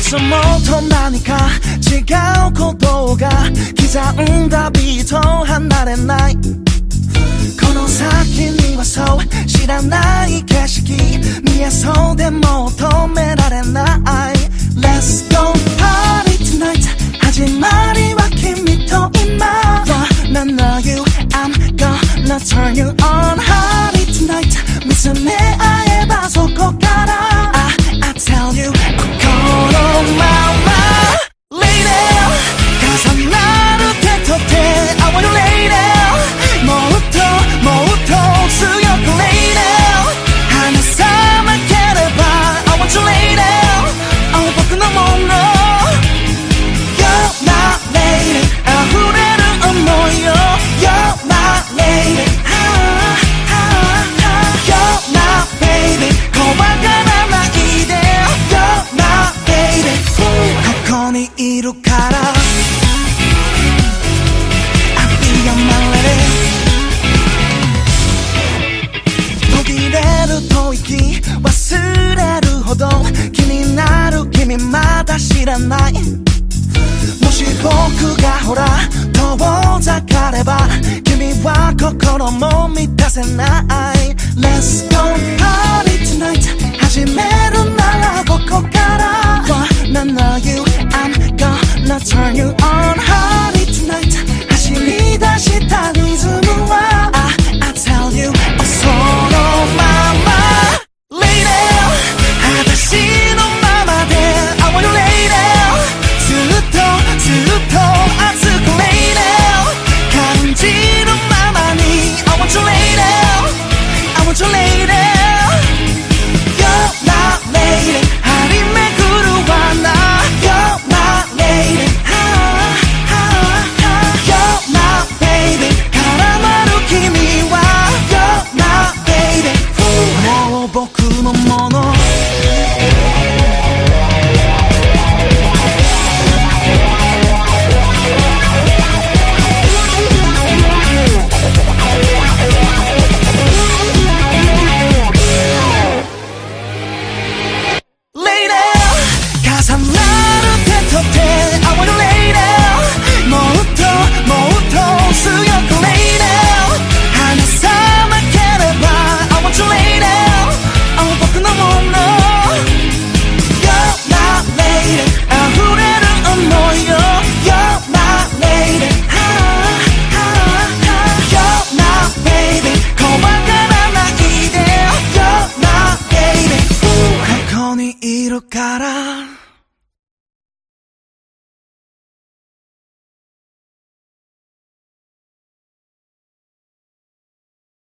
つもと何か違うことが刻んだビート離れない。この先にはそう知らない景色見えそうでも止められない。 Let's go party tonight 始まりは君と今 I know you I'm gonna turn you on party tonight 見つめ合えばそこから I tell you 心まま Lady 重なる手と手 I want you lady もっともっと強く Lady 離さなければ I want you lady 僕のもの You're my lady 溢れる想いよ You're my lady You're my baby 怖がらないで You're my baby ここにいるからI'll be your my lady 途切れる吐息忘れるほど気になる君まだ知らない。もし僕がほら遠ざかれば君は心も満たせない。 Let's go party tonight 始めるならここから I know you I'm gonna turn you on party tonight 走り出したリズムは I tell you そのまま Lady 私のままで I want you lady ずっと熱く Lady 感じるままに I want you lady I want you lady You're my lady 張り巡る罠 You're my lady You're my baby 絡まる君は You're my baby もう僕のものいるから